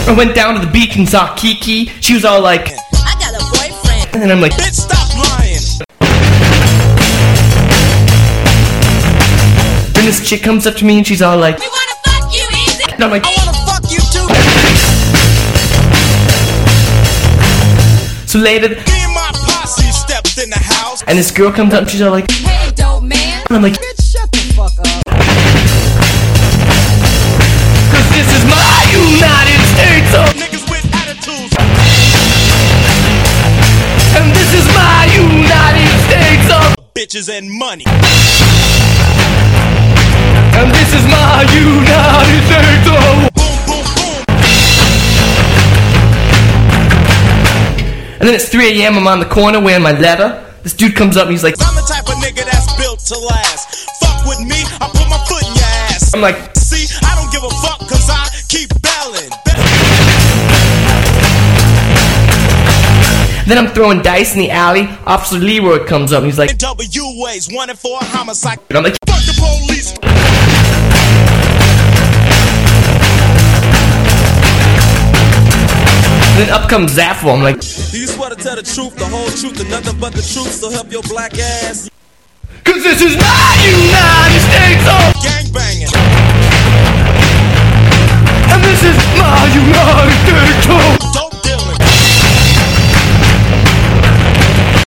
I went down to the beach and saw Kiki. She was all like, I got a boyfriend. and then I'm like, Bitch, stop lying. then this chick comes up to me and she's all like, We wanna fuck you easy. and I'm like, I wanna fuck you too. so later, Me and my posse stepped in the house. and this girl comes up and she's all like, Hey, dope man. and I'm like, Bitch, shut the fuck up. cause this is my United States of, Niggas with attitudes. and this is my United States of, Bitches and money. and this is my United States of. Boom, boom, boom. And then it's 3 a.m. I'm on the corner wearing my leather. This dude comes up and he's like, I'm the type of nigga that's built to last. Fuck with me, I put my foot in your ass. I'm like, See, I don't give a fuck cause I keep belling. then I'm throwing dice in the alley. Officer Leroy comes up and he's like, W ways, wanted for a homicide. and I'm like, Fuck the police. and then up comes Zaffo. I'm like, Do you swear to tell the truth, the whole truth, and nothing but the truth? So help your black ass. cause this is my United States